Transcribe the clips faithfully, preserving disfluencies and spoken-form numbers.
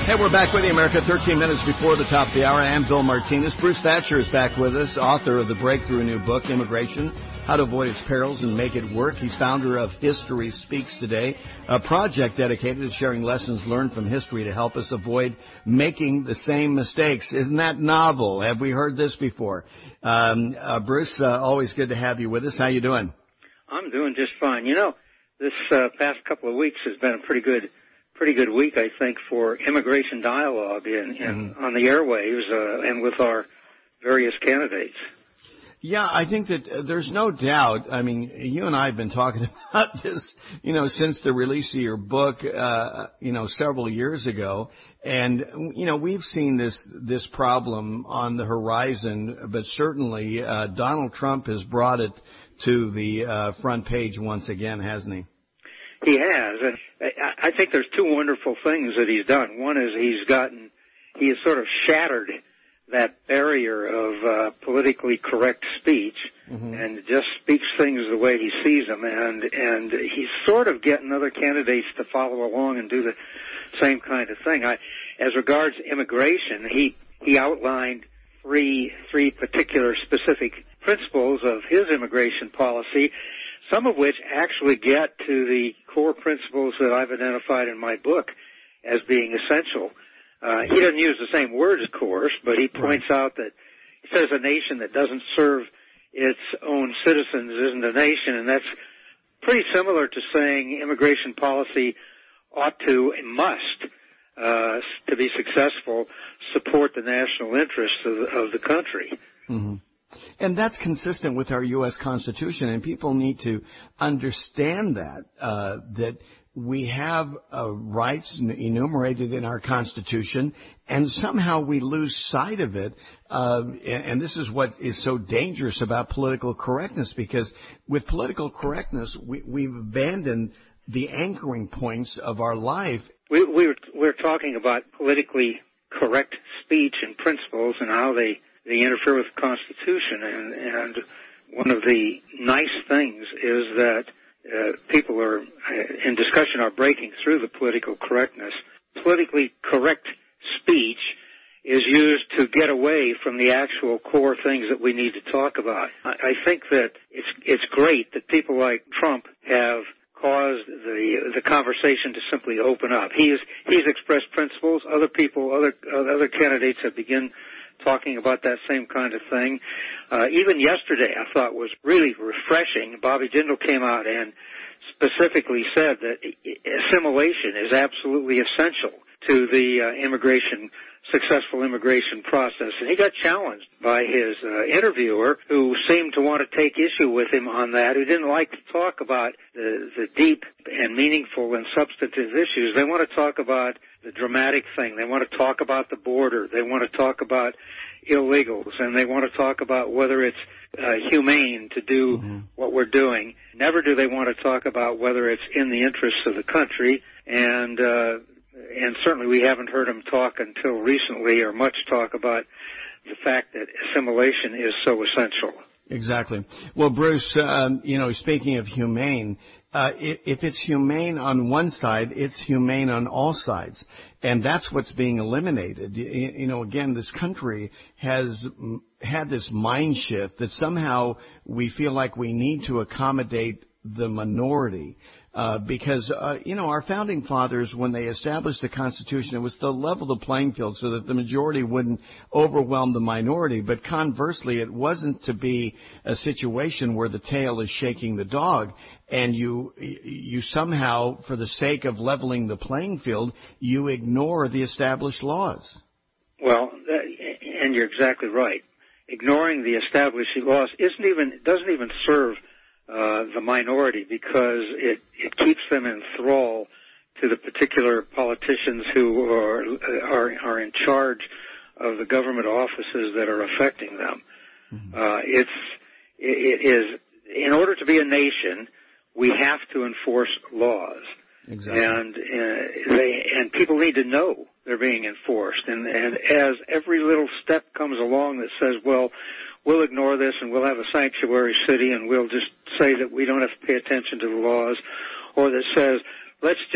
Hey, we're back with you, America, thirteen minutes before the top of the hour. I'm Bill Martinez. Bruce Thatcher is back with us, author of the breakthrough new book, Immigration, How to Avoid Its Perils and Make It Work. He's founder of History Speaks Today, a project dedicated to sharing lessons learned from history to help us avoid making the same mistakes. Isn't that novel? Have we heard this before? Um, uh, Bruce, uh, always good to have you with us. How you doing? I'm doing just fine. You know, this uh, past couple of weeks has been a pretty good pretty good week, I think, for immigration dialogue in, in mm-hmm. on the airwaves uh, and with our various candidates. Yeah, I think that uh, there's no doubt. I mean, you and I have been talking about this, you know, since the release of your book, uh, you know, several years ago. And, you know, we've seen this, this problem on the horizon, but certainly uh, Donald Trump has brought it to the uh, front page once again, hasn't he? He has, and I think there's two wonderful things that he's done. One is he's gotten, he has sort of shattered that barrier of uh, politically correct speech, mm-hmm. and just speaks things the way he sees them, and and he's sort of getting other candidates to follow along and do the same kind of thing. I, as regards immigration, he he outlined three three particular specific principles of his immigration policy, some of which actually get to the core principles that I've identified in my book as being essential. Uh, he doesn't use the same words, of course, but he points right. out that he says a nation that doesn't serve its own citizens isn't a nation, and that's pretty similar to saying immigration policy ought to and must, uh, to be successful, support the national interests of the, of the country. Mm-hmm. And that's consistent with our U S Constitution, and people need to understand that, uh, that we have uh, rights enumerated in our Constitution, and somehow we lose sight of it. Uh, and, and this is what is so dangerous about political correctness, because with political correctness, we, we've abandoned the anchoring points of our life. We, we were, we're talking about politically correct speech and principles and how they, they interfere with the Constitution. And, and one of the nice things is that Uh, people are uh, in discussion are breaking through the political correctness. Politically correct speech is used to get away from the actual core things that we need to talk about. I, I think that it's it's great that people like Trump have caused the the conversation to simply open up. He's he's expressed principles. Other people, other uh, other candidates have begun talking about that same kind of thing. Uh, even yesterday, I thought was really refreshing. Bobby Jindal came out and specifically said that assimilation is absolutely essential to the uh, immigration, successful immigration process. And he got challenged by his uh, interviewer, who seemed to want to take issue with him on that, who didn't like to talk about the, the deep and meaningful and substantive issues. They want to talk about the dramatic thing. They want to talk about the border. They want to talk about illegals, and they want to talk about whether it's uh, humane to do mm-hmm. what we're doing. Never do they want to talk about whether it's in the interests of the country, and uh, and certainly we haven't heard them talk until recently, or much talk about the fact that assimilation is so essential. Exactly. Well, Bruce, um, you know, speaking of humane, Uh, if it's humane on one side, it's humane on all sides. And that's what's being eliminated. You, you know, again, this country has had this mind shift that somehow we feel like we need to accommodate the minority. Uh, because, uh, you know, our founding fathers, when they established the Constitution, it was to level the playing field so that the majority wouldn't overwhelm the minority. But conversely, it wasn't to be a situation where the tail is shaking the dog and you, you somehow, for the sake of leveling the playing field, you ignore the established laws. Well, and you're exactly right. Ignoring the established laws isn't even, doesn't even serve Uh, the minority, because it, it keeps them in thrall to the particular politicians who are, are, are in charge of the government offices that are affecting them. Mm-hmm. Uh, it's, it, it is, in order to be a nation, we have to enforce laws. Exactly. And, uh, they, and people need to know they're being enforced. And, and as every little step comes along that says, well, we'll ignore this and we'll have a sanctuary city and we'll just say that we don't have to pay attention to the laws, or that says, let's just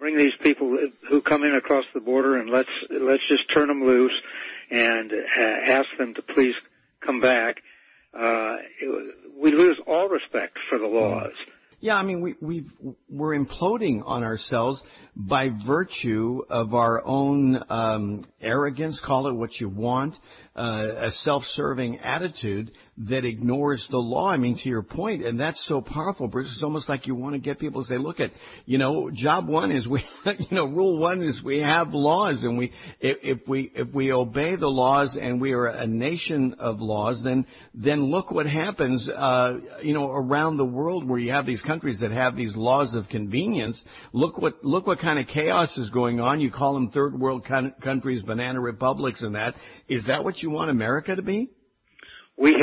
bring these people who come in across the border and let's let's just turn them loose and uh, ask them to please come back, uh, we lose all respect for the laws. Yeah, I mean, we, we've, we're imploding on ourselves by virtue of our own um, arrogance, call it what you want, uh, a self-serving attitude that ignores the law. I mean, to your point, and that's so powerful, Bruce. It's almost like you want to get people to say, look at, you know, job one is we, you know, rule one is we have laws, and we, if, if we, if we obey the laws and we are a nation of laws, then, then look what happens, uh, you know, around the world where you have these countries that have these laws of convenience. Look what, look what kind of chaos is going on. You call them third world countries, banana republics and that. Is that what you want America to be? We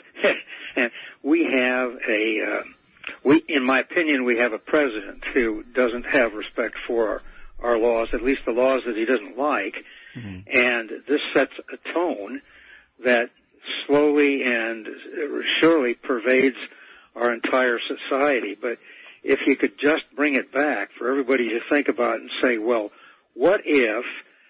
have, we have a, uh, we, in my opinion, we have a president who doesn't have respect for our, our laws, at least the laws that he doesn't like. Mm-hmm. And this sets a tone that slowly and surely pervades our entire society. But if you could just bring it back for everybody to think about and say, well, what if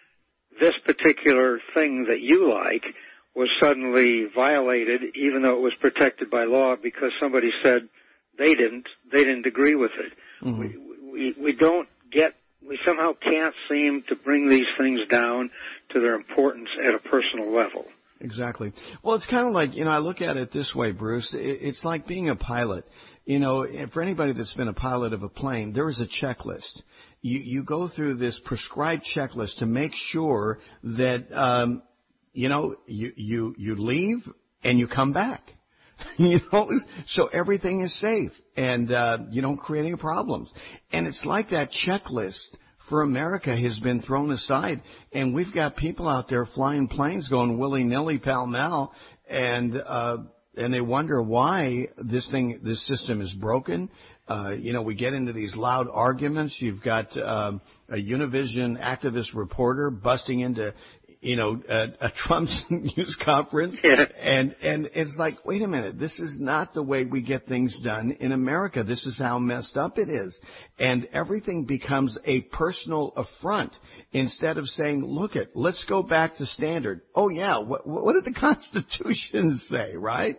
this particular thing that you like was suddenly violated, even though it was protected by law, because somebody said they didn't, they didn't agree with it. Mm-hmm. We, we, we don't get, we somehow can't seem to bring these things down to their importance at a personal level. Exactly. Well, it's kind of like, you know, I look at it this way, Bruce. It's like being a pilot. You know, for anybody that's been a pilot of a plane, there is a checklist. You, you go through this prescribed checklist to make sure that, um, you know, you, you, you leave and you come back. You know, so everything is safe and, uh, you don't create any problems. And it's like that checklist for America has been thrown aside, and we've got people out there flying planes going willy-nilly, pell-mell, and, uh, and they wonder why this thing, this system is broken. Uh, you know, we get into these loud arguments. You've got um, a Univision activist reporter busting into, you know, a, a Trump's news conference, yeah. and and it's like, wait a minute, this is not the way we get things done in America. This is how messed up it is, and everything becomes a personal affront instead of saying, look it, let's go back to standard. Oh yeah, what, what did the Constitution say, right?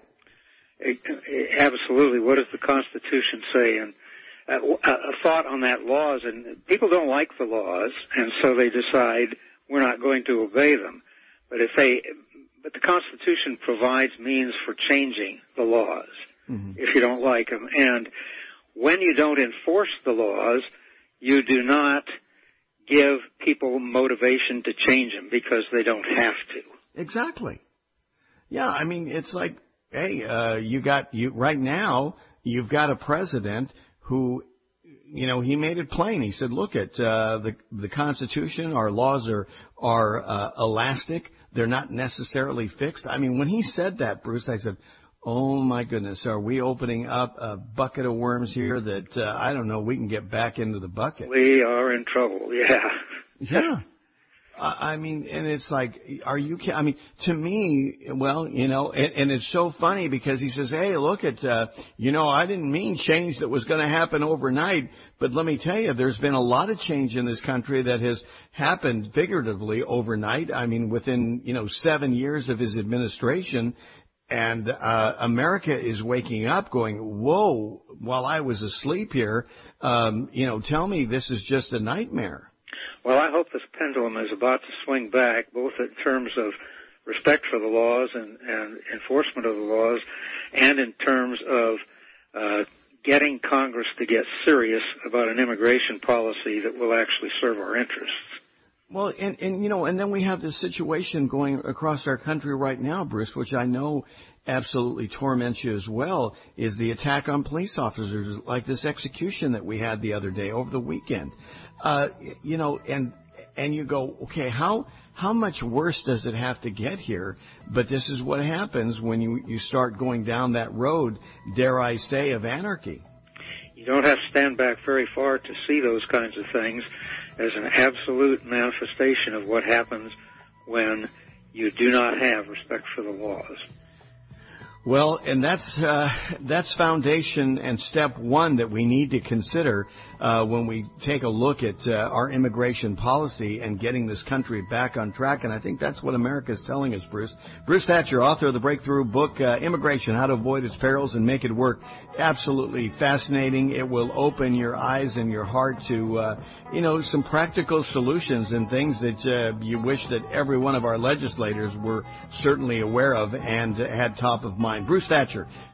Absolutely. What does the Constitution say? And uh, a thought on that laws, and people don't like the laws, and so they decide we're not going to obey them. But if they, but the Constitution provides means for changing the laws mm-hmm. if you don't like them. And when you don't enforce the laws, you do not give people motivation to change them because they don't have to. Exactly. Yeah, I mean, it's like, hey, uh, you got, you, right now, you've got a president who, you know, he made it plain. He said, look at, uh, the, the Constitution, our laws are, are, uh, elastic. They're not necessarily fixed. I mean, when he said that, Bruce, I said, oh my goodness, are we opening up a bucket of worms here that, uh, I don't know, we can get back into the bucket? We are in trouble, yeah. Yeah. I mean, and it's like, are you, I mean, to me, well, you know, and, and it's so funny because he says, hey, look at, uh, you know, I didn't mean change that was going to happen overnight, but let me tell you, there's been a lot of change in this country that has happened figuratively overnight. I mean, within, you know, seven years of his administration, and, uh, America is waking up going, whoa, while I was asleep here, um, you know, tell me this is just a nightmare. Well, I hope this pendulum is about to swing back, both in terms of respect for the laws and, and enforcement of the laws, and in terms of uh, getting Congress to get serious about an immigration policy that will actually serve our interests. Well, and, and you know, and then we have this situation going across our country right now, Bruce, which I know absolutely torments you as well, is the attack on police officers, like this execution that we had the other day over the weekend. Uh, you know, and and you go, okay, how how much worse does it have to get here? But this is what happens when you you start going down that road, dare I say, of anarchy. You don't have to stand back very far to see those kinds of things as an absolute manifestation of what happens when you do not have respect for the laws. Well, and that's uh, that's foundation and step one that we need to consider uh, when we take a look at uh, our immigration policy and getting this country back on track. And I think that's what America is telling us, Bruce. Bruce Thatcher, author of the breakthrough book, uh, Immigration, How to Avoid Its Perils and Make It Work. Absolutely fascinating. It will open your eyes and your heart to, uh, you know, some practical solutions and things that uh, you wish that every one of our legislators were certainly aware of and had top of mind. Bruce Thatcher,